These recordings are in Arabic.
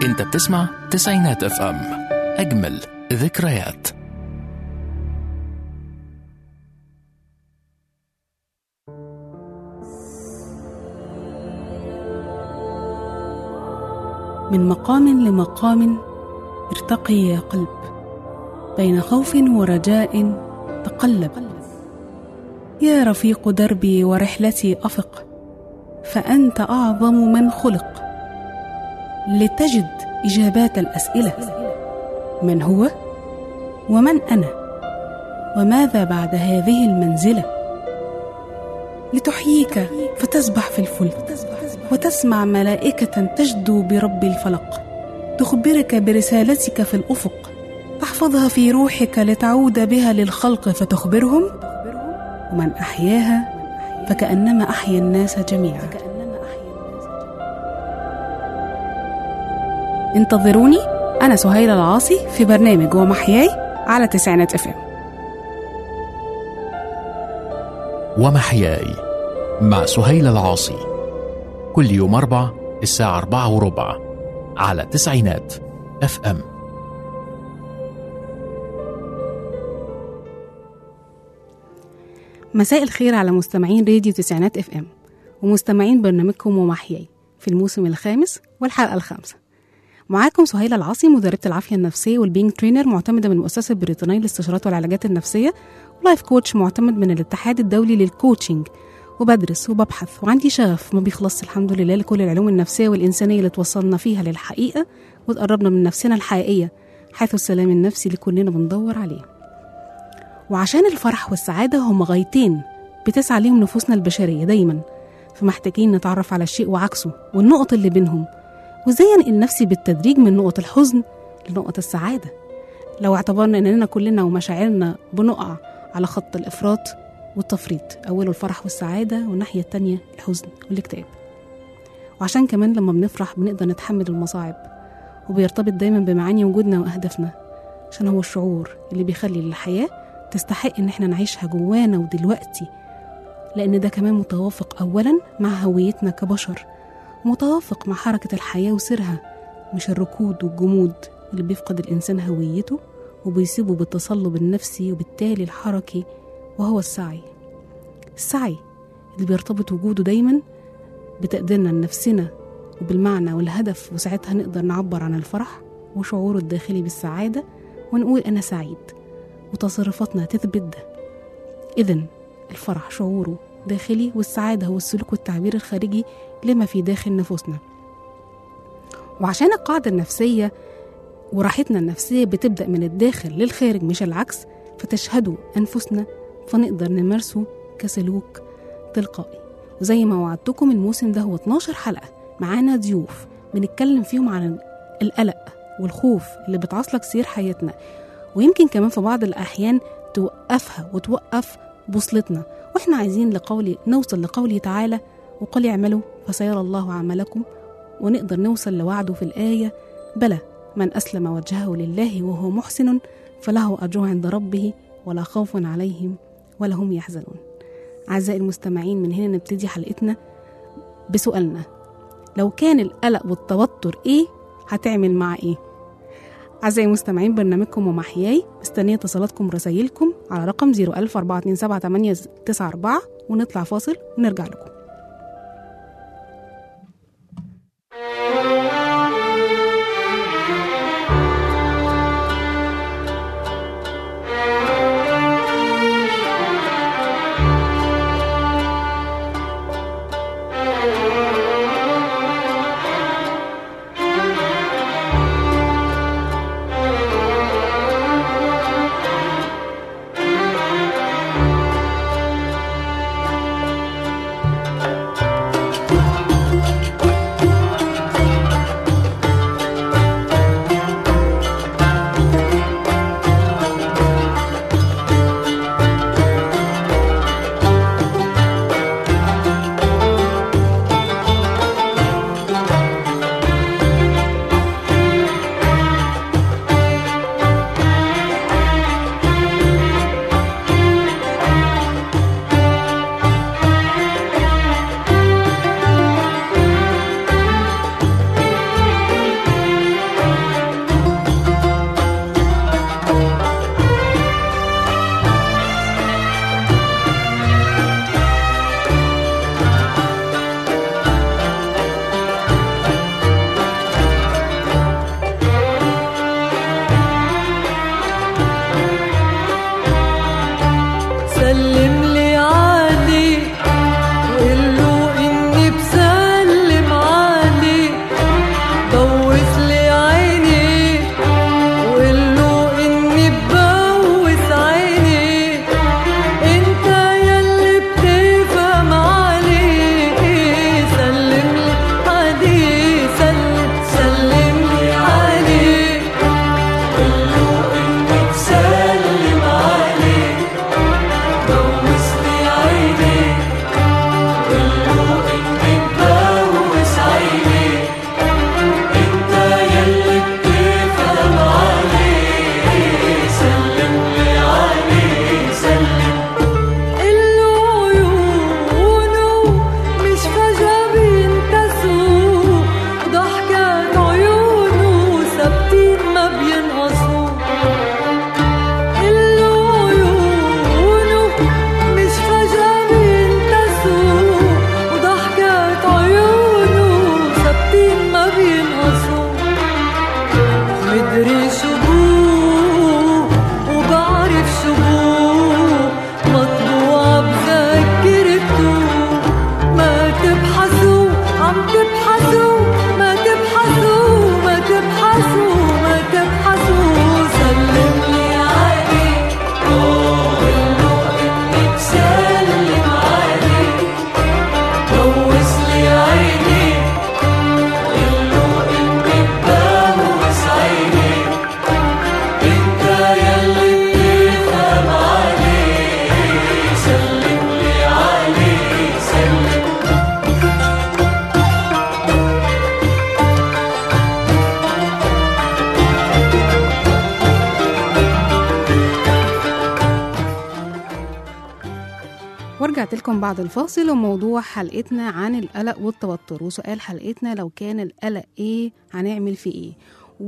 انت بتسمع تسعينات اف ام، اجمل ذكريات. من مقام لمقام ارتقي يا قلب، بين خوف ورجاء تقلب. يا رفيق دربي ورحلتي أفق، فأنت أعظم من خلق. لتجد إجابات الأسئلة: من هو؟ ومن أنا؟ وماذا بعد هذه المنزلة؟ لتحييك فتسبح في الفلك، وتسمع ملائكة تجدو برب الفلق، تخبرك برسالتك في الأفق، تحفظها في روحك لتعود بها للخلق فتخبرهم. ومن أحياها فكأنما أحيا الناس جميعا. انتظروني، أنا سهيلة العاصي في برنامج ومحياي على تسعينات اف ام. ومحياي مع سهيلة العاصي، كل يوم 4 الساعة 4:15 على تسعينات اف ام. مساء الخير على مستمعين راديو تسعينات اف ام ومستمعين برنامجكم ومحياي في الموسم الخامس والحلقة ال5. معاكم سهيلة العاصي، مدربة العافية النفسية والبينج ترينر، معتمدة من المؤسسة البريطانية للاستشارات والعلاجات النفسية، ولايف كوتش معتمد من الاتحاد الدولي للكوتشنج، وبدرس وببحث وعندي شغف ما بيخلص الحمد لله لكل العلوم النفسية والإنسانية اللي توصلنا فيها للحقيقة وتقربنا من نفسنا الحقيقية، حيث السلام النفسي اللي كلنا بندور عليه. وعشان الفرح والسعادة هم غايتين بتسعى ليهم نفوسنا البشرية دايما، فمحتاجين نتعرف على الشيء وعكسه والنقط اللي بينهم، وازاي انقل نفسي بالتدريج من نقط الحزن لنقط السعادة. لو اعتبرنا اننا كلنا ومشاعرنا بنقع على خط الافراط والتفريط، اوله الفرح والسعادة والناحية التانية الحزن والاكتئاب. وعشان كمان لما بنفرح بنقدر نتحمل المصاعب، وبيرتبط دايما بمعاني وجودنا واهدافنا، عشان هو الشعور اللي بيخلي الحياة تستحق ان احنا نعيشها جوانا ودلوقتي، لان ده كمان متوافق اولا مع هويتنا كبشر، متوافق مع حركة الحياة وسيرها، مش الركود والجمود اللي بيفقد الإنسان هويته وبيسيبه بالتصلب النفسي وبالتالي الحركي، وهو السعي اللي بيرتبط وجوده دايما بتقديرنا لنفسنا وبالمعنى والهدف، وساعتها نقدر نعبر عن الفرح وشعوره الداخلي بالسعادة ونقول أنا سعيد، وتصرفاتنا تثبت ده. إذن الفرح شعوره داخلي، والسعادة هو السلوك والتعبير الخارجي لما في داخل نفوسنا. وعشان القاعدة النفسية وراحتنا النفسية بتبدأ من الداخل للخارج مش العكس، فتشهدوا أنفسنا فنقدر نمارسه كسلوك تلقائي. وزي ما وعدتكم الموسم ده هو 12 حلقة معانا ضيوف بنتكلم فيهم عن القلق والخوف اللي بتعصلك سير حياتنا، ويمكن كمان في بعض الأحيان توقفها وتوقف بوصلتنا، واحنا عايزين نوصل لقوله تعالى: وقل اعملوا فسيرى الله عملكم، ونقدر نوصل لوعده في الآية: بلى من أسلم وجهه لله وهو محسن فله أجره عند ربه ولا خوف عليهم ولا هم يحزنون. أعزائي المستمعين، من هنا نبتدي حلقتنا بسؤالنا: لو كان القلق والتوتر إيه هتعمل مع إيه؟ أعزائي المستمعين، برنامجكم ومحياي مستنية اتصالاتكم ورسايلكم على رقم 010427894، ونطلع فاصل ونرجع لكم. ورجعت لكم بعد الفاصل، وموضوع حلقتنا عن القلق والتوتر، وسؤال حلقتنا لو كان القلق ايه هنعمل فيه ايه.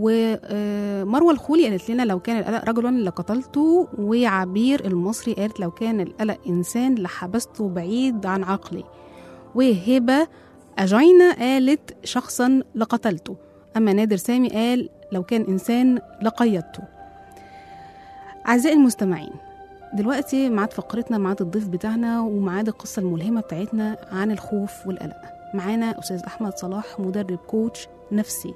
ومروة الخولي قالت لنا لو كان القلق رجلا لقتلته، وعبير المصري قالت لو كان القلق إنسان لحبسته بعيد عن عقلي، وهبة أجينا قالت شخصا لقتلته، أما نادر سامي قال لو كان إنسان لقيدته. أعزائي المستمعين، دلوقتي معاد فقرتنا، معاد الضيف بتاعنا، ومعاد القصة الملهمة بتاعتنا عن الخوف والقلق. معانا أستاذ أحمد صلاح، مدرب كوتش نفسي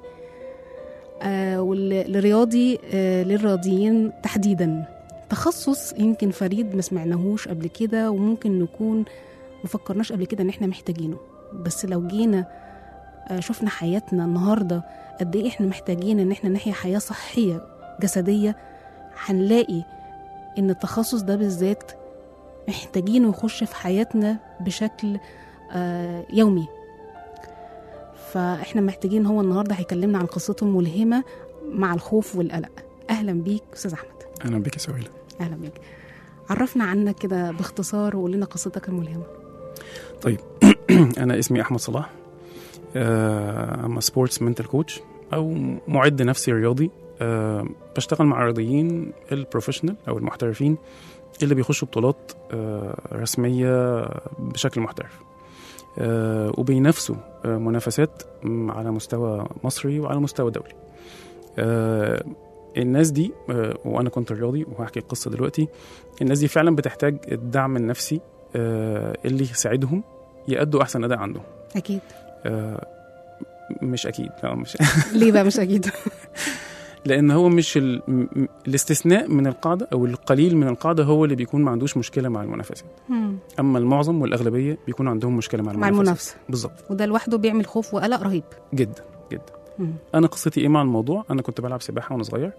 والرياضي للرياضيين تحديدا، تخصص يمكن فريد ما سمعناهوش قبل كده، وممكن نكون مفكرناش قبل كده ان احنا محتاجينه، بس لو جينا شفنا حياتنا النهاردة قد ايه احنا محتاجين ان احنا نحيا حياة صحية جسدية، هنلاقي ان التخصص ده بالذات محتاجينه يخش في حياتنا بشكل يومي. فاحنا محتاجين، هو النهارده هيكلمنا عن قصته الملهمه مع الخوف والقلق. اهلا بيك استاذ احمد. اهلا بيك يا سويلة. اهلا بيك. عرفنا عنك كده باختصار وقول لنا قصتك الملهمه. طيب انا اسمي احمد صلاح، I'm a sports mental coach او معد نفسي رياضي. بشتغل مع الرياضيين البروفيشنال او المحترفين اللي بيخشوا بطولات رسميه بشكل محترف، وبينافسوا منافسات على مستوى مصري وعلى مستوى دولي. الناس دي وانا كنت رياضي وهحكي القصه دلوقتي، الناس دي فعلا بتحتاج الدعم النفسي اللي يساعدهم يأدوا احسن اداء عندهم. اكيد. مش اكيد، مش ليه بقى مش اكيد؟ لان هو مش الاستثناء من القاعده او القليل من القاعده هو اللي بيكون ما عندوش مشكله مع المنافسات، اما المعظم والاغلبيه بيكون عندهم مشكله مع المنافسه. بالظبط. وده لوحده بيعمل خوف وقلق رهيب جدا جدا. انا قصتي ايه مع الموضوع؟ انا كنت بلعب سباحه وانا صغير،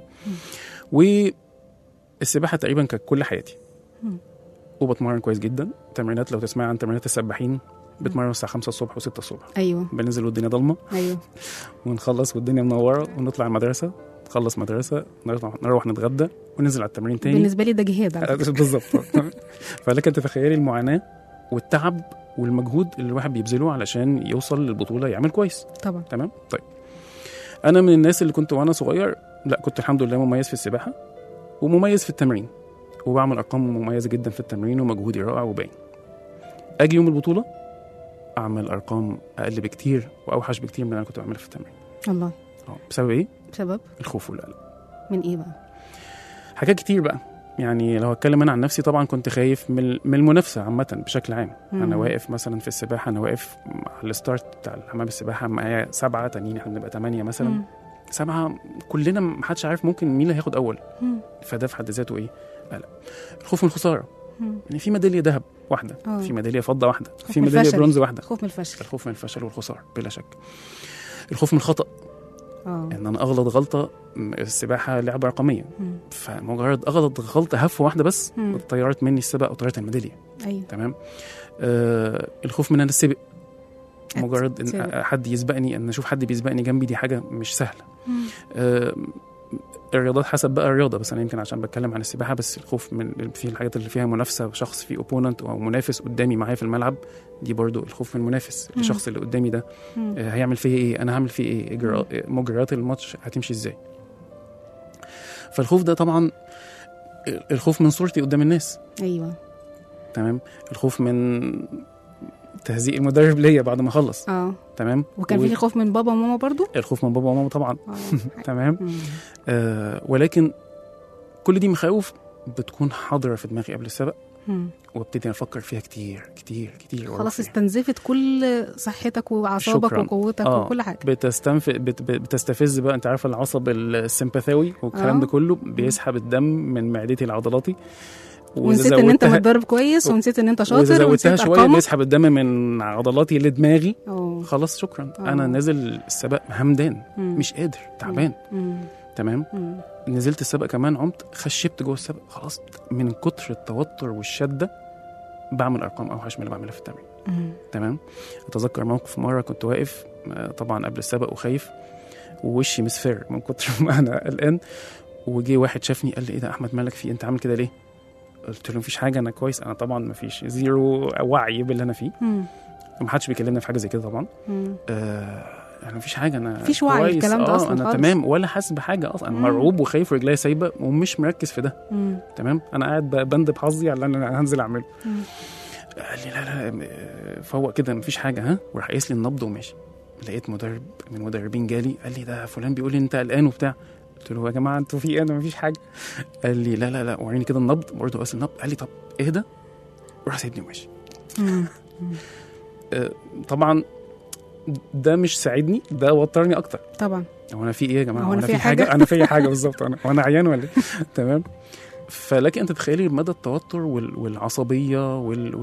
والسباحه تقريبا كانت كل حياتي، وبتمرن كويس جدا. تمرينات، لو تسمع عن تمرينات السباحين، بتمرن الساعه 5 الصبح و6 الصبح. ايوه. بننزل والدنيا ضلمه. ايوه. ونخلص والدنيا منوره، ونطلع المدرسه، نخلص مدرسه، نروح نتغدى وننزل على التمرين تاني. بالنسبه لي ده جهاد بالظبط. فلكن تتخيلي المعاناه والتعب والمجهود اللي الواحد بيبذله علشان يوصل للبطوله يعمل كويس. طبعا. تمام. طيب انا من الناس اللي كنت وانا صغير، لا كنت الحمد لله مميز في السباحه ومميز في التمرين، وبعمل ارقام مميزه جدا في التمرين ومجهودي رائع وباين. اجي يوم البطوله اعمل ارقام اقل بكتير واوحش بكتير من اللي انا كنت بعملها في التمرين. الله. بسبب ايه؟ بسبب الخوف والقلق. من ايه بقى؟ حاجات كتير بقى. يعني لو هتكلم انا عن نفسي، طبعا كنت خايف من المنافسه عامه بشكل عام. انا واقف مثلا في السباحه، انا واقف على الستارت بتاع حمام السباحه معايا 7 تانيين، احنا بنبقى 8 مثلا. 7 كلنا محدش عارف ممكن مين اللي هياخد اول. فده في حد ذاته ايه؟ قلق. الخوف من الخساره. يعني في ميداليه ذهب واحده، في ميداليه فضه واحده، في ميداليه برونز واحده. خوف من الفشل. الخوف من الفشل والخساره بلا شك. الخوف من الخطا. ان انا اغلط غلطه. السباحه لعبه رقميه، فمجرد اغلط غلطه هفوه واحده بس طيرت مني السباق او طيرت الميداليه. ايوه. تمام. الخوف من ان السبق، مجرد ان حد يسبقني، ان اشوف حد بيسبقني جنبي، دي حاجه مش سهله. الرياضات حسب بقى الرياضه، بس انا يمكن عشان بتكلم عن السباحه بس، الخوف من في الحاجات اللي فيها منافسه، شخص في اوبوننت او منافس قدامي معايا في الملعب، دي برضو الخوف من المنافس. الشخص اللي قدامي ده هيعمل فيه ايه، انا هعمل فيه ايه، مجريات الماتش هتمشي ازاي. فالخوف ده طبعا الخوف من صورتي قدام الناس. ايوه تمام. الخوف من تهزيء المدرب ليا بعد ما اخلص. تمام. وكان في خوف من بابا وماما برضو. الخوف من بابا وماما طبعا. تمام. ولكن كل دي مخاوف بتكون حاضره في دماغي قبل السبق، وابتدي افكر فيها كتير كتير كتير. خلاص استنزفت كل صحتك واعصابك وقوتك وكل حاجه. بتستفز بقى، انت عارفه العصب السمباثاوي والكلام ده كله بيسحب الدم من معدتي لعضلاتي، ونسيت ان انت متدرب كويس، ونسيت ان انت شاطر، وزودتها شويه بيسحب الدم من عضلاتي لدماغي. خلاص شكرا. انا نازل السباق همدان، مش قادر، تعبان. تمام. نزلت السباق كمان، عمت خشبت جوه السباق، خلاص من كتر التوتر والشده بعمل ارقام اوحش من اللي بعملها في التمرين. تمام. اتذكر موقف مره كنت واقف طبعا قبل السباق وخايف ووشي مصفر من كتر ما انا قلقان، وجي واحد شافني قال لي ايه ده احمد مالك في، انت عامل كده ليه؟ قلت له مفيش حاجه، انا كويس. انا طبعا مفيش زيرو وعي باللي انا فيه، محدش بيكلمنا في حاجه زي كده طبعا. يعني مفيش حاجه، انا مفيش وعي الكلام ده اصلا انا خالص. تمام، ولا حاسس بحاجه اصلا. انا مرعوب وخايف ورجلي سايبه ومش مركز في ده. تمام. انا قاعد بندب حظي على اللي انا هنزل اعمله. قال لي لا فوق كده مفيش حاجه، ها، وراح قايس لي النبض وماشي. لقيت مدرب من المدربين جالي قال لي ده فلان بيقول لي انت قلقان وبتاع. قلت له يا جماعه انتوا في ايه، انا مفيش حاجه. قال لي لا وريني كده النبض، برضه قاس النبض. قال لي طب اهدى، وراح سايبني وماشي. طبعا ده مش ساعدني، ده وترني اكتر طبعا. هو انا في ايه يا جماعه، هو انا في حاجه انا في حاجه بالظبط، وانا عيان ولا تمام. فلكن انت تتخيلي مدى التوتر والعصبيه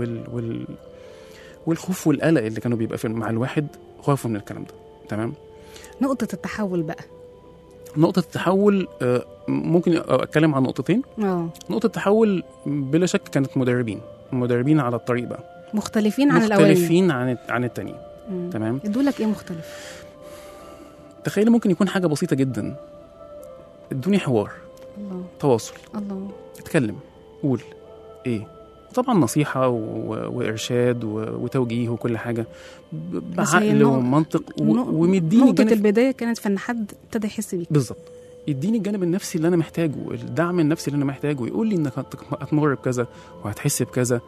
والخوف والقلق اللي كانوا بيبقى مع الواحد، خوفه من الكلام ده. تمام. نقطه التحول بقى، نقطة التحول ممكن أتكلم عن نقطتين. نقطة التحول بلا شك كانت مدربين على الطريق بقى مختلفين عن الأولين، مختلفين عن التانيين. تمام. ادولك إيه مختلف؟ تخيل ممكن يكون حاجة بسيطة جدا، ادوني حوار، الله. تواصل، الله. اتكلم، قول ايه، طبعا نصيحة وإرشاد وتوجيه وكل حاجة بعقل ومنطق ومديني نقطة البداية كانت في أن حد ابتدى يحس بيك. بالظبط. يديني الجانب النفسي اللي أنا محتاجه، الدعم النفسي اللي أنا محتاجه، يقول لي إنك هتمر بكذا وهتحس بكذا،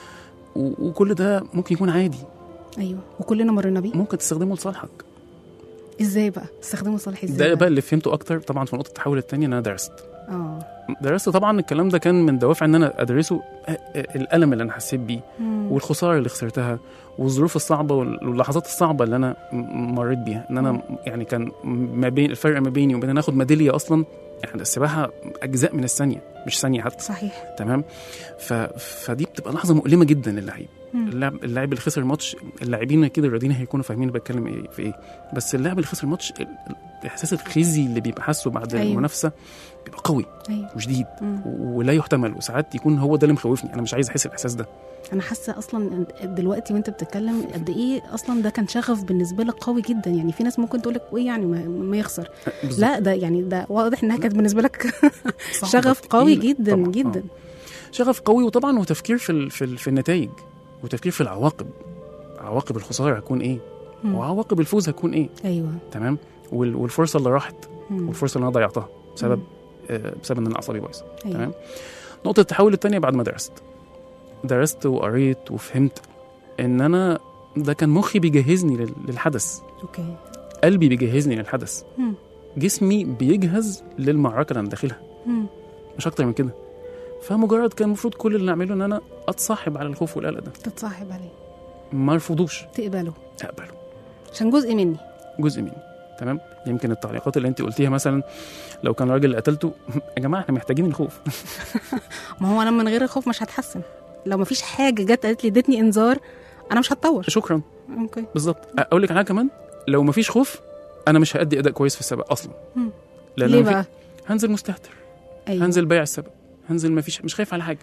وكل ده ممكن يكون عادي. أيوة، وكلنا مرينا بيه. ممكن تستخدمه لصالحك. إزاي بقى تستخدمه لصالحي؟ إزاي ده بقى اللي فهمته أكتر طبعا في نقطة التحول التانية، إن أنا درست طبعا. الكلام ده كان من دوافع ان انا ادرسه، الالم اللي انا حسيت بيه والخساره اللي خسرتها والظروف الصعبه واللحظات الصعبه اللي انا مريت بيها. ان انا يعني كان ما بين الفرق ما بيني وبين اخد ميداليه اصلا، يعني السباحه اجزاء من الثانيه، مش ثانيه حتى. صحيح. تمام. فدي بتبقى لحظه مؤلمه جدا للعيب. اللاعب اللي خسر الماتش، اللاعبين كده الرياضيين هيكونوا فاهمين بتكلم ايه في ايه، بس اللاعب اللي خسر الماتش الاحساس الخزي اللي بيبقى حاسه بعد المنافسه بيبقى قوي وشديد ولا يحتمل، وساعات يكون هو ده اللي مخوفني. انا مش عايز احس الاحساس ده. انا حاسه اصلا دلوقتي وانت بتتكلم قد ايه اصلا ده كان شغف بالنسبه لك قوي جدا. يعني في ناس ممكن تقول لك ايه يعني ما يخسر، لا ده يعني ده واضح انها كانت بالنسبه لك شغف قوي جدا طبعًا. جدا شغف قوي، وطبعا وتفكير في النتائج، وتفكير في العواقب. عواقب الخساره هتكون ايه وعواقب الفوز هتكون ايه. ايوه تمام. والفرصه اللي راحت والفرصه اللي انا ضيعتها بسبب ان انا اعصابي بايظه. أيوة. تمام. نقطه التحول الثانيه بعد ما درست وقريت وفهمت ان انا ده كان مخي بيجهزني للحدث. اوكي. قلبي بيجهزني للحدث. جسمي بيجهز للمعركه اللي انا داخلها. مش اكتر من كده. فمجرد كان المفروض كل اللي نعمله ان انا اتصاحب على الخوف والقلق ده. تتصاحب عليه، ما ارفضوش، اقبله عشان جزء مني. تمام. يمكن التعليقات اللي انت قلتيها مثلا، لو كان راجل قتلته، يا جماعه احنا محتاجين الخوف. ما هو انا من غير الخوف مش هتحسن. لو ما فيش حاجه جت قالت لي ادتني انذار، انا مش هتطور. شكرا. اوكي. بالظبط. اقول لك حاجه كمان، لو ما فيش خوف انا مش هادي اداء كويس في السباق اصلا. ليه بقى؟ هنزل مستهتر. أيوة. هنزل بايع السباق، هنزل مش خايف على حاجه.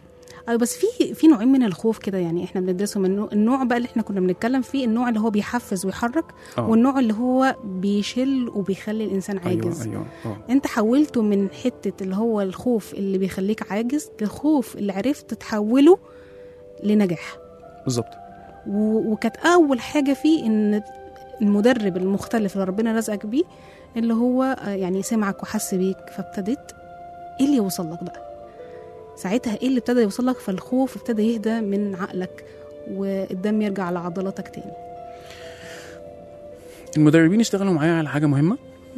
بس في نوعين من الخوف كده يعني احنا بندرسهم. النوع بقى اللي احنا كنا بنتكلم فيه، النوع اللي هو بيحفز ويحرك، والنوع اللي هو بيشل وبيخلي الانسان عاجز. أيوة. انت حولته من حته اللي هو الخوف اللي بيخليك عاجز للخوف اللي عرفت تحوله لنجاح. بالظبط. وكانت اول حاجه فيه ان المدرب المختلف اللي ربنا رزقك بيه اللي هو يعني سمعك وحس بيك، فابتديت ايه اللي يوصل لك بقى ساعتها، ايه اللي ابتدى يوصل لك، فالخوف ابتدى يهدى من عقلك والدم يرجع لعضلاتك تاني. المدربين اشتغلوا معايا على حاجه مهمه،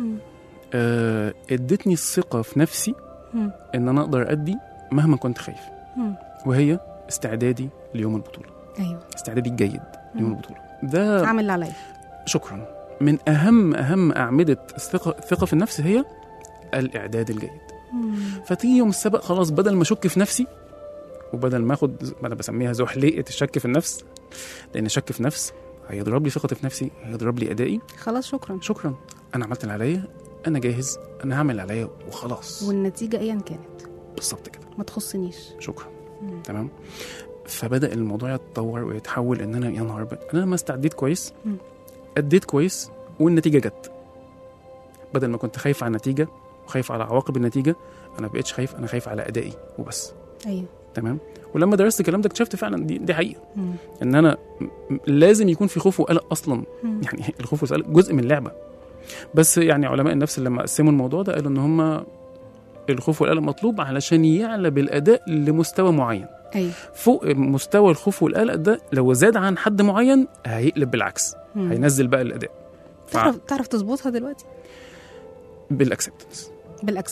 ادتني الثقه في نفسي ان انا اقدر ادي مهما كنت خايف، وهي استعدادي ليوم البطوله. ايوه، استعدادي الجيد ليوم البطوله ده عامل اللي عليا. شكرا. من اهم اعمده الثقه في النفس هي الاعداد الجيد. فتيجي يوم السبق خلاص، بدل ما اشك في نفسي وبدل ما اخد، انا بسميها زحليقه الشك في النفس، لان الشك في نفس هيضرب لي ثقتي في نفسي، هيضرب لي ادائي. خلاص شكرا، انا عملت اللي عليا، انا جاهز، انا هعمل اللي عليا وخلاص، والنتيجه ايا كانت بالظبط كده ما تخصنيش. شكرا. تمام. فبدا الموضوع يتطور ويتحول ان انا يا نهار ابيض، انا لما استعديت كويس اديت كويس والنتيجه جت. بدل ما كنت خايف على النتيجه وخايف على عواقب النتيجه، انا ما بقتش خايف، انا خايف على ادائي وبس. ايوه تمام. ولما درست الكلام ده اكتشفت فعلا دي حقيقه، ان انا لازم يكون في خوف وقلق اصلا. يعني الخوف والقلق جزء من اللعبه، بس يعني علماء النفس لما قسموا الموضوع ده قالوا ان هم الخوف والقلق مطلوب علشان يعلى بالاداء لمستوى معين. أيوة. فوق مستوى الخوف والقلق ده لو زاد عن حد معين هيقلب بالعكس، هينزل بقى الاداء. تعرف تظبطها دلوقتي بالاكسبتنس.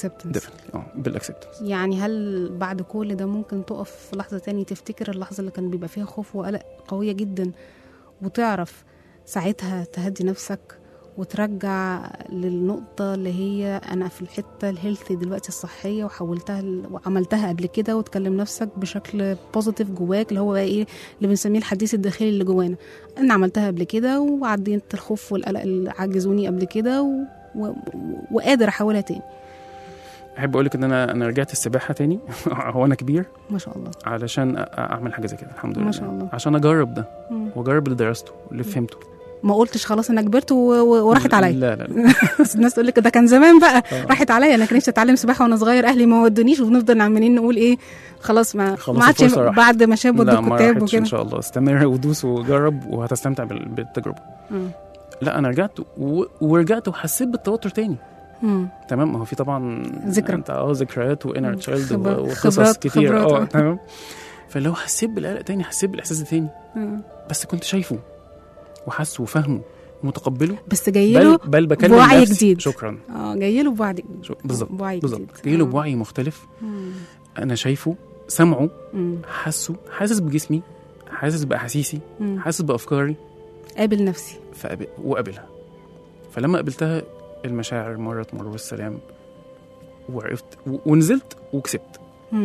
يعني هل بعد كل ده ممكن تقف في لحظة تاني تفتكر اللحظة اللي كان بيبقى فيها خوف وقلق قوية جدا، وتعرف ساعتها تهدي نفسك وترجع للنقطة اللي هي أنا في الحتة الهيلثي دلوقتي الصحية، وحولتها وعملتها قبل كده، وتكلم نفسك بشكل بوزيتيف جواك اللي هو إيه اللي بنسميه الحديث الداخلي اللي جوانا، أنا عملتها قبل كده وعديت الخوف والقلق اللي عجزوني قبل كده وقادر أحولها تاني. أحب أقولك إن أنا رجعت السباحة تاني هو أنا كبير ما شاء الله، علشان أعمل حاجة زي كده الحمد لله، ما شاء الله، عشان أجرب ده وأجرب اللي درسته واللي فهمته. ما قلتش خلاص انا كبرت وراحت عليا. لا الناس تقول لك ده كان زمان بقى راحت عليا، انا كان نفسي اتعلم سباحه وانا صغير، اهلي ما ودونيش، وبنفضل عمالين نقول ايه خلاص ما عادش بعد ما شاب ودوا الكتاب وكده. ان شاء الله استمر ودوس وجرب وهتستمتع بالتجربه. لا انا رجعت ورجعت وحسيت بالتوتر تاني. تمام. ما هو في طبعا ذكريات وانر تشايلد وقصص كتير. تمام. فلو حسيت بالقلق تاني، حسيت بالاحساس ده تاني، بس كنت شايفه وحاسه وفهمه ومتقبله، بس جايله بل بكلم بوعي نفسي. جديد. شكرا. جايله بوعي بالظبط جايله بوعي مختلف. انا شايفه، سمعه، حاسه، حاسس بجسمي، حاسس باحاسيسي، حاسس بافكاري، قابل نفسي وقابلها. فلما قابلتها المشاعر مرت مر بالسلام، وعرفت ونزلت وكسبت.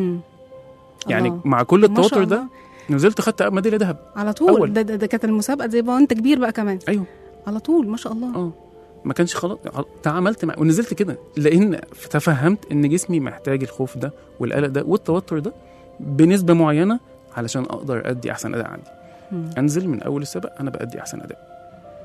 يعني الله. مع كل التوتر ده نزلت خدت ميداليه ذهب على طول. ده كانت المسابقه زي ما انت كبير بقى كمان. ايوه على طول ما شاء الله. ما كانش خلاص، تعاملت مع ونزلت كده، لان تفهمت ان جسمي محتاج الخوف ده والقلق ده والتوتر ده بنسبه معينه علشان اقدر ادي احسن اداء عندي. انزل من اول السبق انا بادي احسن اداء.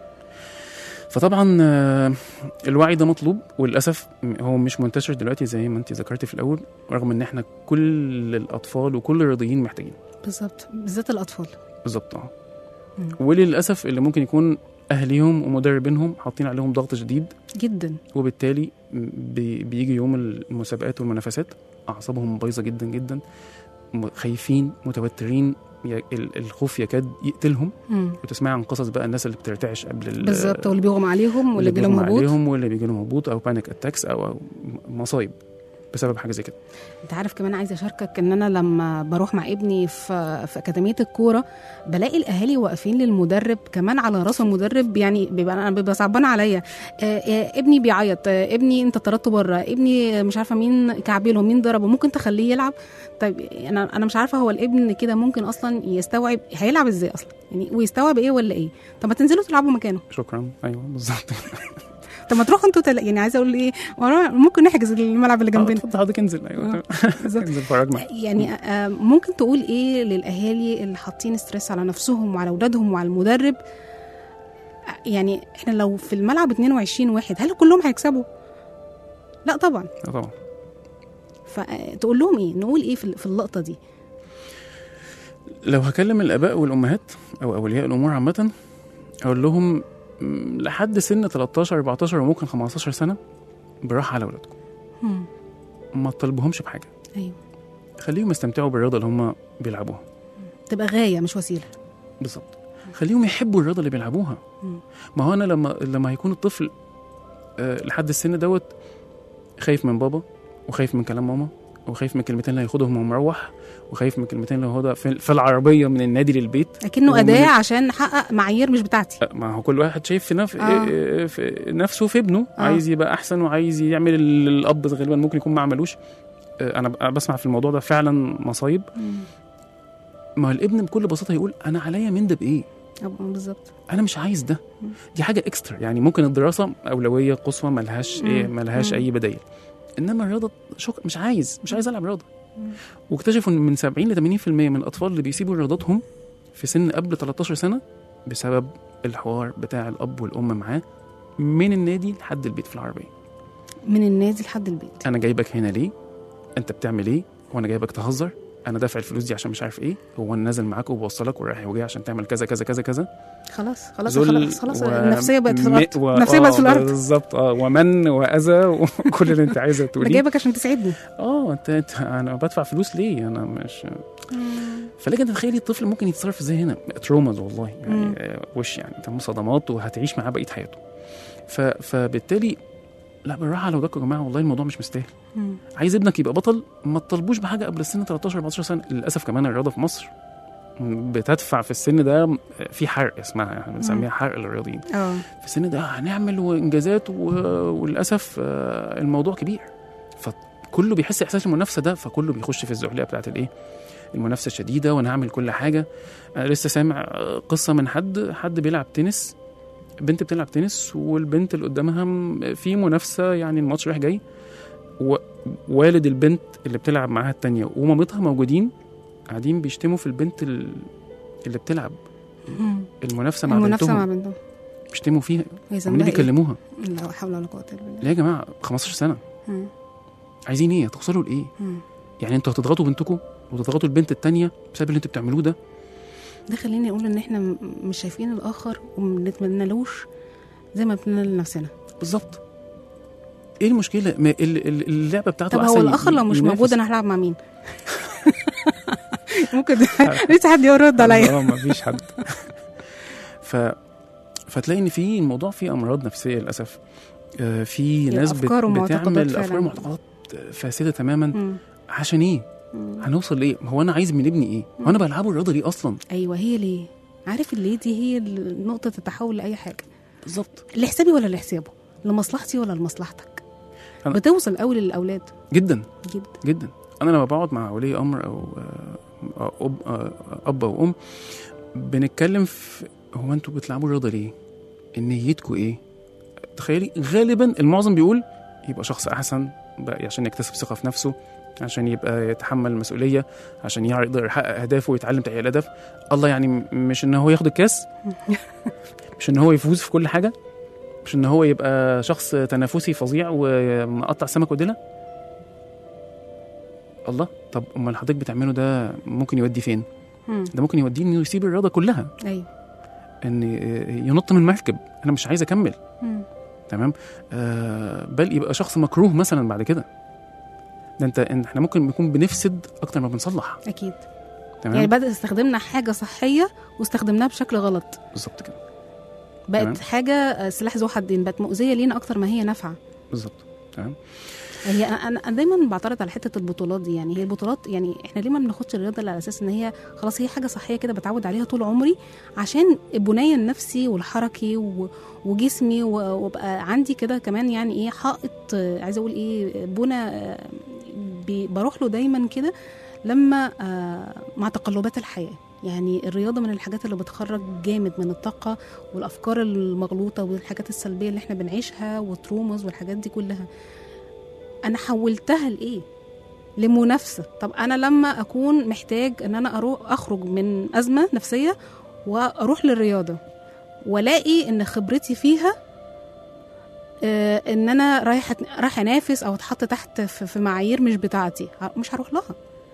فطبعا الوعي ده مطلوب، وللاسف هو مش منتشر دلوقتي زي ما انت ذكرتي في الاول، رغم ان احنا كل الاطفال وكل الرياضيين محتاجين. بالظبط، بالذات الاطفال. بالظبط. وللاسف اللي ممكن يكون اهليهم ومدربينهم حاطين عليهم ضغط شديد جدا، وبالتالي بيجي يوم المسابقات والمنافسات اعصابهم بايظه جدا جدا، خايفين متوترين، الخوف يكاد يقتلهم. وتسمع عن قصص بقى الناس اللي بترتعش قبل بالظبط، واللي بيغم عليهم واللي بيجي لهم هبوط واللي بيجي لهم هبوط او بانيك اتاكس او مصايب بسبب حاجه زي كده. انت عارف كمان عايزه اشاركك ان انا لما بروح مع ابني في اكاديميه الكوره بلاقي الاهالي واقفين للمدرب كمان على راس المدرب، يعني بيبقى صعبان عليا. ابني بيعيط، ابني انت طردته بره، ابني مش عارفه مين كعبله، مين ضربه، ممكن تخليه يلعب. طيب انا مش عارفه هو الابن كده ممكن اصلا يستوعب هيلعب ازاي اصلا، يعني ويستوعب ايه ولا ايه؟ طب ما تنزلوا تلعبوا مكانه. شكرا. ايوه بالظبط. طب ما تروحوا انتوا يعني عايزه اقول ايه، ممكن نحجز الملعب اللي جنبنا. اتفضل حضرتك انزل. ايوه انزل فرج معايا. يعني ممكن تقول ايه للاهالي اللي حاطين ستريس على نفسهم وعلى اولادهم وعلى المدرب؟ يعني احنا لو في الملعب 22 واحد هل كلهم هيكسبوا؟ لا طبعا. لا طبعا. فتقول لهم ايه، نقول ايه في اللقطه دي؟ لو هكلم الاباء والامهات او اولياء الامور عامه، اقول لهم لحد سن 13 14 وممكن 15 سنه براحه على اولادكم. ما تطالبوهمش بحاجه. ايوه. خليهم يستمتعوا بالرياضه اللي هم بيلعبوها، تبقى غايه مش وسيله. بالظبط. خليهم يحبوا الرياضه اللي بيلعبوها. ما هو انا لما هيكون الطفل لحد السن دوت خايف من بابا وخايف من كلام ماما وخايف من كلمتين اللي هياخدهم وهو مروح وخايف من كلمتين اللي هياخدها في العربيه من النادي للبيت، لكنه اداه عشان نحقق معايير مش بتاعتي. ما هو كل واحد شايف في نفسه في ابنه عايز يبقى احسن وعايز يعمل الاب غالبا ممكن يكون ما عملوش. انا بسمع في الموضوع ده فعلا مصايب. ما الابن بكل بساطه يقول انا عليا من ده بايه؟ بالظبط. انا مش عايز ده. دي حاجه اكسترا. يعني ممكن الدراسه اولويه قصوى ملهاش اي بدايل، انما الرياضه مش عايز العب رياضه. واكتشفوا ان من 70 ل 80% من الاطفال اللي بيسيبوا رياضتهم في سن قبل 13 سنه بسبب الحوار بتاع الاب والام معاه من النادي لحد البيت في العربيه. من النادي لحد البيت. انا جايبك هنا ليه؟ انت بتعمل ايه؟ وانا جايبك تهزر؟ انا دافع الفلوس دي عشان مش عارف ايه؟ هو انا نازل معاك وبوصلك ورايح وجاي عشان تعمل كذا كذا كذا كذا. خلاص النفسيه بقت في الارض. النفسيه بقت في الارض بالظبط. ومن واذى وكل اللي انت عايزه تقوليه. انا جايبك عشان تسعدني. انت انا بدفع فلوس ليه؟ انا مش. فلكن تتخيلي الطفل ممكن يتصرف ازاي هنا؟ تروماز والله يعني وش يعني تم صدمات وهتعيش معاه بقيه حياته. فبالتالي لا بالراحه على وداكم يا جماعه، والله الموضوع مش مستاهل. عايز ابنك يبقى بطل، ما تطالبوش بحاجه قبل السن 13 14 سنه. للاسف كمان الرياضه في مصر بتدفع في السن ده في حرق، اسمها يعني بنسميها حرق للرياضيين. في السن ده هنعمل وانجازات وللاسف الموضوع كبير، فكله بيحس احساس المنافسه ده، فكله بيخش في الزحلقه بتاعت الايه، المنافسه الشديده وانا هعمل كل حاجه. انا لسه سامع قصه من حد بيلعب تنس، بنت بتلعب تنس والبنت اللي قدامها في منافسه يعني الماتش رايح جاي، ووالد البنت اللي بتلعب معاها التانية ومامتها موجودين قاعدين بيشتموا في البنت اللي بتلعب المنافسه مع بنتهم، بيشتموا فيها. عمالين بيكلموها. لا حول ولا قوه الا بالله. ليه يا جماعه 15 سنه عايزين ايه؟ هتوصلوا لايه؟ يعني انتوا هتضغطوا بنتكم وتضغطوا البنت التانية بسبب اللي انتوا بتعملوه ده؟ ده خليني اقول ان احنا مش شايفين الاخر وما بنتمنالوش زي ما بنتمنى لنفسنا. بالظبط. ايه المشكله؟ اللعبه بتاعته طب هو الاخر لو مش موجود انا هلعب مع مين؟ ممكن لسه حد يرد عليا. ما فيش حد. فتلاقي ان في الموضوع فيه امراض نفسيه للاسف. في ناس بتعمل افكار ومعتقدات فاسده تماما. عشان ايه؟ هنوصل ليه؟ هو انا عايز من ابني ايه؟ هو انا بلعبه الرياضه ليه اصلا؟ ايوه هي ليه؟ عارف اللي دي هي نقطه التحول لاي حاجه. بالظبط. لحسابي ولا لحسابه؟ لمصلحتي ولا لمصلحتك؟ بتوصل قوي للاولاد جدا جدا جدا. انا لما بقعد مع ولي امر او اب او ام بنتكلم في هو انتوا بتلعبوا الرياضه ليه؟ نيتكم ايه؟ تخيلي غالبا المعظم بيقول يبقى شخص احسن بقى عشان يكتسب ثقه في نفسه، عشان يبقى يتحمل المسؤوليه، عشان يقدر يحقق اهدافه ويتعلم تحقيق الاهداف. الله يعني مش ان هو ياخد الكاس، مش ان هو يفوز في كل حاجه، مش ان هو يبقى شخص تنافسي فظيع ومقطع سمك وديله. الله، طب امال حضرتك بتعمله ده ممكن يودي فين؟ ده ممكن يوديه انه يسيب الرياضه كلها. ايوه. ان ينط من مركب، انا مش عايز اكمل. تمام. بل يبقى شخص مكروه مثلا بعد كده. ده احنا ممكن نكون بنفسد اكتر ما بنصلح. اكيد. تمام. يعني بدأ استخدمنا حاجه صحيه واستخدمناها بشكل غلط. بالظبط كده. بقت تمام. حاجه سلاح ذو حدين، بقت مؤذيه لينا اكتر ما هي نافعه. بالظبط. تمام. هي انا دايما بعترض على حته البطولات دي. يعني هي البطولات، يعني احنا ليه ما بناخدش الرياضه على اساس ان هي خلاص هي حاجه صحيه كده بتعود عليها طول عمري، عشان البنايه النفسي والحركي وجسمي، وابقى عندي كده كمان يعني ايه حائط، عايزه اقول ايه، بروح له دايما كده لما مع تقلبات الحياه. يعني الرياضة من الحاجات اللي بتخرج جامد من الطاقة والأفكار المغلوطة والحاجات السلبية اللي احنا بنعيشها والترومز والحاجات دي كلها. أنا حولتها لإيه؟ لمنافسة. طب أنا لما أكون محتاج أن أنا أخرج من أزمة نفسية وأروح للرياضة ولاقي أن خبرتي فيها أن أنا رايح أنافس أو أتحط تحت في معايير مش بتاعتي، مش هروح لها.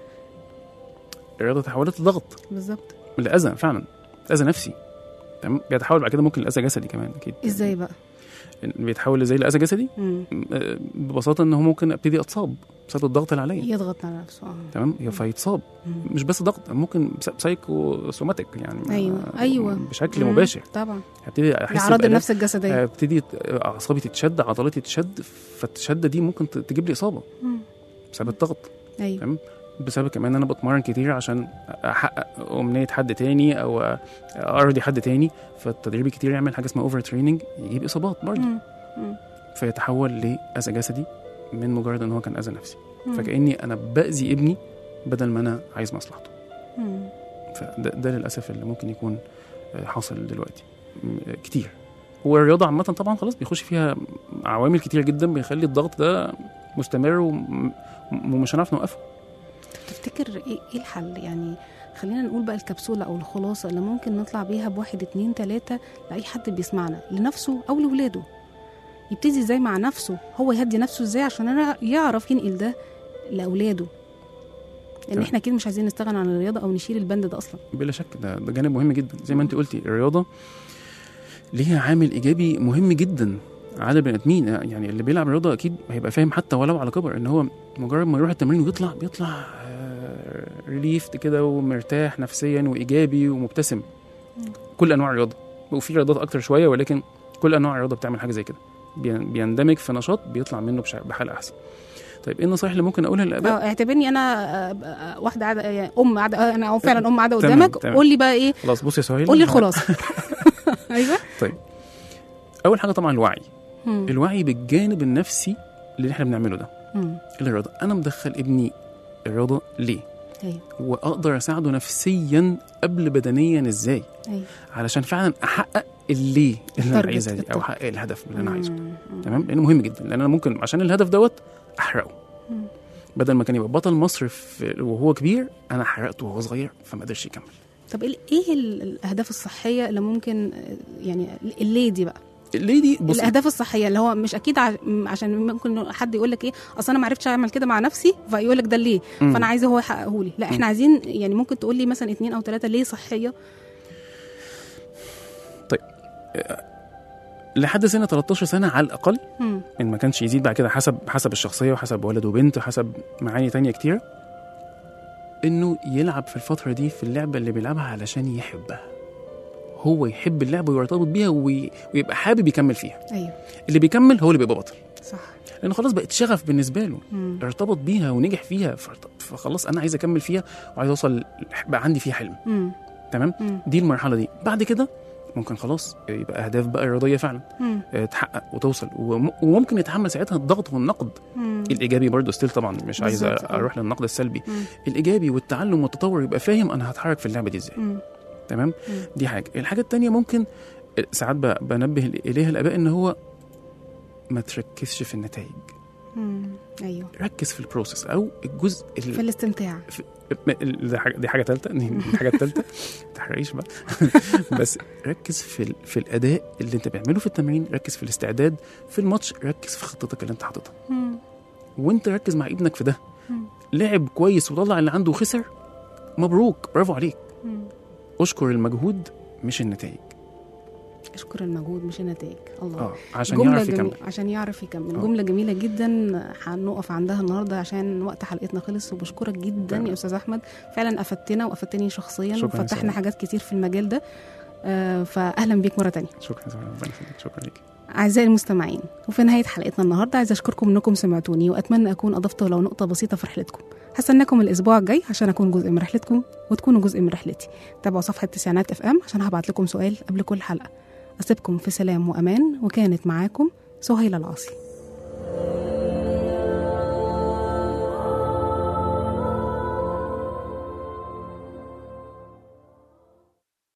الرياضه تحولت لضغط بالظبط، لأذى فعلا، أذى نفسي. تمام، بيتحول بعد كده ممكن لأذى جسدي كمان اكيد. ازاي بقى بيتحول زي لأذى جسدي؟ ببساطه ان هو ممكن ابتدي اتصاب بسبب الضغط اللي عليا، يضغط على نفسه. تمام، فيتصاب. مش بس ضغط، ممكن سايكوسوماتيك يعني. ايوه بسبب مباشر طبعا. هبتدي احس اعراض النفس الجسديه، هبتدي اعصابي تتشد، عضلاتي تتشد، فالتشده دي ممكن تجيب لي اصابه بسبب الضغط. ايوه، تمام. بسبب كمان انا بتمرن كتير عشان احقق امنيه حد تاني او ارضي حد تاني، فالتدريب كتير يعمل حاجه اسمها اوفر تريننج، يجيب اصابات برضه، فيتحول لاذى جسدي من مجرد ان هو كان اذى نفسي. فكاني انا باذي ابني بدل ما انا عايز مصلحته. فده للاسف اللي ممكن يكون حاصل دلوقتي كتير. والرياضه عامه طبعا خلاص بيخش فيها عوامل كتير جدا بيخلي الضغط ده مستمر ومش هنعرف نوقفه. تفتكر ايه الحل؟ يعني خلينا نقول بقى الكبسولة او الخلاصة اللي ممكن نطلع بيها ب1 2 3 لأي حد بيسمعنا، لنفسه او لولاده. يبتدي ازاي مع نفسه، هو يهدي نفسه ازاي عشان انا يعرف ينقل ده لاولاده، لان احنا اكيد مش عايزين نستغنى عن الرياضة او نشيل البند ده اصلا. بلا شك ده جانب مهم جدا. زي ما انت قلتي الرياضة ليها عامل ايجابي مهم جدا على البني ادمين. يعني اللي بيلعب رياضة اكيد هيبقى فاهم حتى ولو على كبر ان هو مجرد ما يروح التمرين ويطلع ريليفت كده ومرتاح نفسيا وايجابي ومبتسم. كل انواع الرياضه، وفي رياضات اكتر شويه، ولكن كل انواع الرياضه بتعمل حاجه زي كده، بيندمج في نشاط بيطلع منه بحال احسن. طيب ايه النصائح اللي ممكن اقولها للاباء؟ اعتبرني انا واحده قاعده، ام قاعده، انا فعلا ام قاعده قدامك. قول لي بقى ايه. خلاص بصي يا سهيل، قول لي الخلاصه. ايوه. طيب اول حاجه طبعا الوعي. الوعي بالجانب النفسي اللي احنا بنعمله ده. الرياضه، انا مدخل ابني الرياضه ليه؟ أيوة. واقدر اساعده نفسيا قبل بدنيا ازاي؟ أيوة. علشان فعلا احقق اللي انا عايزها دي، او احقق الهدف اللي انا عايزه. تمام، لانه مهم جدا، لان انا ممكن عشان الهدف دوت احرقه. بدل ما كان يبقى بطل مصر وهو كبير، انا حرقته وهو صغير فما قدرش يكمل. طب ايه الاهداف الصحيه اللي ممكن يعني اللي دي بقى دي الاهداف الصحيه اللي هو مش اكيد عشان ممكن حد يقول لك ايه، اصل انا ما عرفتش اعمل كده مع نفسي فيقول لك ده ليه، فانا عايزه هو يحققه لي. لا احنا عايزين يعني ممكن تقول لي مثلا 2 أو 3 ليه صحيه. طيب لحد سنه 13 سنه على الاقل، ان ما كانش يزيد بعد كده، حسب الشخصيه وحسب ولد وبنت وحسب معاني تانية كتير، انه يلعب في الفتره دي في اللعبه اللي بيلعبها علشان يحبها، هو يحب اللعبه ويرتبط بيها ويبقى حابب يكمل فيها. ايوه، اللي بيكمل هو اللي بيبقى بطل. صح، لانه خلاص بقت شغف بالنسبه له، ارتبط بيها ونجح فيها، فخلاص انا عايز اكمل فيها وعايز اوصل، بقى عندي فيها حلم. تمام. دي المرحله دي. بعد كده ممكن خلاص يبقى اهداف بقى رياضيه فعلا تحقق وتوصل، وممكن يتحمل ساعتها الضغط والنقد الايجابي برضه ستيل. طبعا مش عايز اروح للنقد السلبي. الايجابي والتعلم والتطور، يبقى فاهم انا هتحرك في اللعبه دي ازاي. تمام. دي حاجه. الحاجه التانية ممكن ساعات بنبه اليها الاباء، ان هو ما تركزش في النتائج. ايوه، ركز في البروسيس او الجزء في الاستمتاع. دي حاجه ثالثه. دي حاجه ثالثه ما تحرقيش بقى. بس ركز في الاداء اللي انت بتعمله في التمرين، ركز في الاستعداد في الماتش، ركز في خطتك اللي انت حاططها. وانت ركز مع ابنك في ده. لعب كويس وطلع اللي عنده وخسر، مبروك، برافو عليك. اشكر المجهود مش النتائج. اشكر المجهود مش النتائج. الله. عشان يعرف يكمل. عشان يعرف يكمل. جمله جميله جدا هنقف عندها النهارده عشان وقت حلقتنا خلص. وبشكرك جدا يا استاذ احمد، فعلا افدتنا وافدتني شخصيا وفتحنا حاجات كتير في المجال ده. فاهلا بيك مره تانية. شكرا شكرا ليك. اعزائي المستمعين، وفي نهايه حلقتنا النهارده عايزه اشكركم انكم سمعتوني، واتمنى اكون اضفت لو نقطه بسيطه في رحلتكم. هستناكم الاسبوع الجاي عشان اكون جزء من رحلتكم وتكونوا جزء من رحلتي. تابعوا صفحه تسعينات FM عشان هبعت لكم سؤال قبل كل حلقه. اسيبكم في سلام وامان، وكانت معاكم سهيلة العاصي.